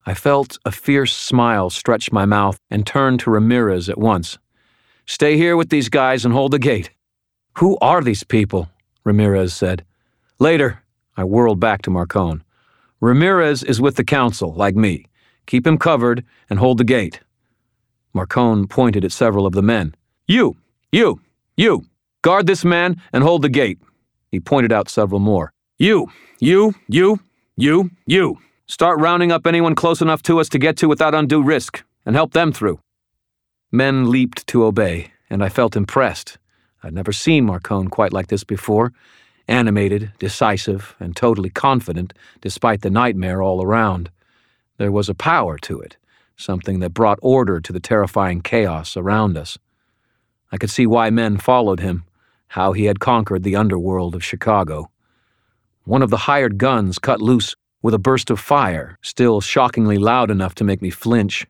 I felt a fierce smile stretch my mouth and turned to Ramirez at once. "Stay here with these guys and hold the gate." "Who are these people?" Ramirez said. "Later." I whirled back to Marcone. "Ramirez is with the council, like me. Keep him covered and hold the gate." Marcone pointed at several of the men. You! Guard this man and hold the gate." He pointed out several more. You! Start rounding up anyone close enough to us to get to without undue risk, and help them through." Men leaped to obey, and I felt impressed. I'd never seen Marcone quite like this before, animated, decisive, and totally confident despite the nightmare all around. There was a power to it, something that brought order to the terrifying chaos around us. I could see why men followed him, how he had conquered the underworld of Chicago. One of the hired guns cut loose with a burst of fire, still shockingly loud enough to make me flinch.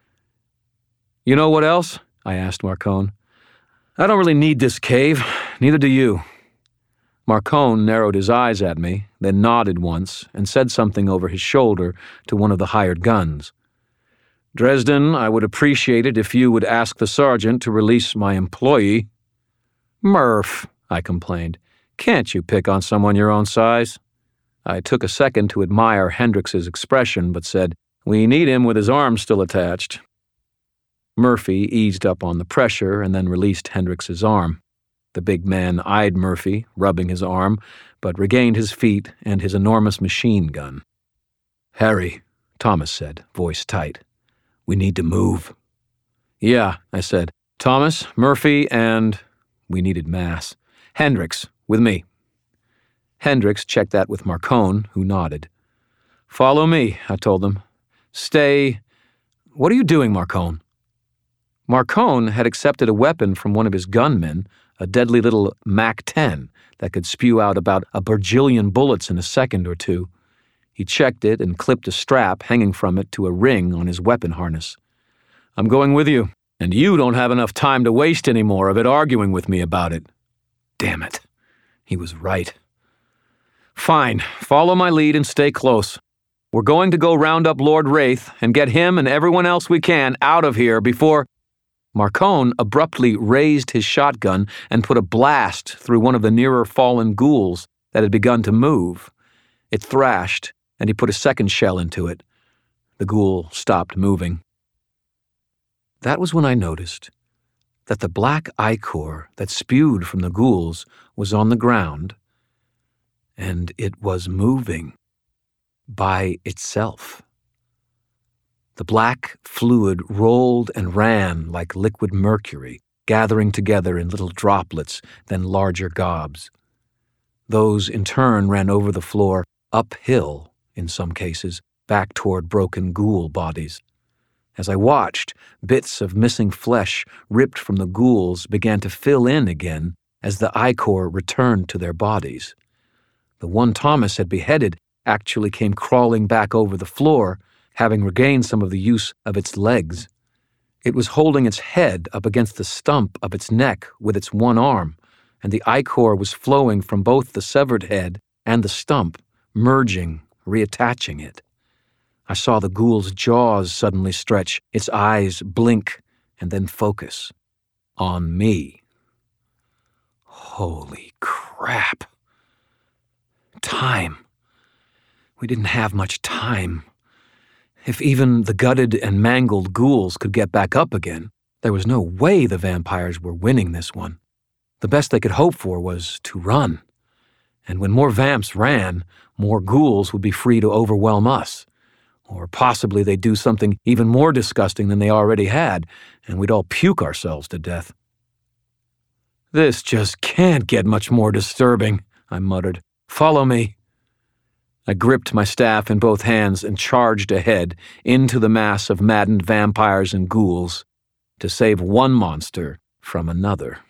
"You know what else?" I asked Marcone. "I don't really need this cave, neither do you." Marcone narrowed his eyes at me, then nodded once and said something over his shoulder to one of the hired guns. "Dresden, I would appreciate it if you would ask the sergeant to release my employee." "Murph," I complained, "can't you pick on someone your own size?" I took a second to admire Hendrix's expression, but said, "We need him with his arm still attached." Murphy eased up on the pressure and then released Hendrix's arm. The big man eyed Murphy, rubbing his arm, but regained his feet and his enormous machine gun. "Harry," Thomas said, voice tight, "we need to move." "Yeah," I said. "Thomas, Murphy, and—" we needed mass. "Hendrix, with me." Hendrix checked that with Marcone, who nodded. "Follow me," I told them. "Stay—" "What are you doing, Marcone?" Marcone had accepted a weapon from one of his gunmen, a deadly little MAC-10 that could spew out about a bajillion bullets in a second or two. He checked it and clipped a strap hanging from it to a ring on his weapon harness. "I'm going with you, and you don't have enough time to waste any more of it arguing with me about it." Damn it. He was right. "Fine, follow my lead and stay close. We're going to go round up Lord Wraith and get him and everyone else we can out of here before—" Marcone abruptly raised his shotgun and put a blast through one of the nearer fallen ghouls that had begun to move. It thrashed, and he put a second shell into it. The ghoul stopped moving. That was when I noticed that the black ichor that spewed from the ghouls was on the ground, and it was moving by itself. The black fluid rolled and ran like liquid mercury, gathering together in little droplets, then larger gobs. Those, in turn, ran over the floor, uphill, in some cases, back toward broken ghoul bodies. As I watched, bits of missing flesh ripped from the ghouls began to fill in again as the ichor returned to their bodies. The one Thomas had beheaded actually came crawling back over the floor, having regained some of the use of its legs. It was holding its head up against the stump of its neck with its one arm, and the ichor was flowing from both the severed head and the stump, merging, reattaching it. I saw the ghoul's jaws suddenly stretch, its eyes blink, and then focus. On me. Holy crap. Time. We didn't have much time. If even the gutted and mangled ghouls could get back up again, there was no way the vampires were winning this one. The best they could hope for was to run. And when more vamps ran, more ghouls would be free to overwhelm us. Or possibly they'd do something even more disgusting than they already had, and we'd all puke ourselves to death. "This just can't get much more disturbing," I muttered. "Follow me." I gripped my staff in both hands and charged ahead into the mass of maddened vampires and ghouls to save one monster from another.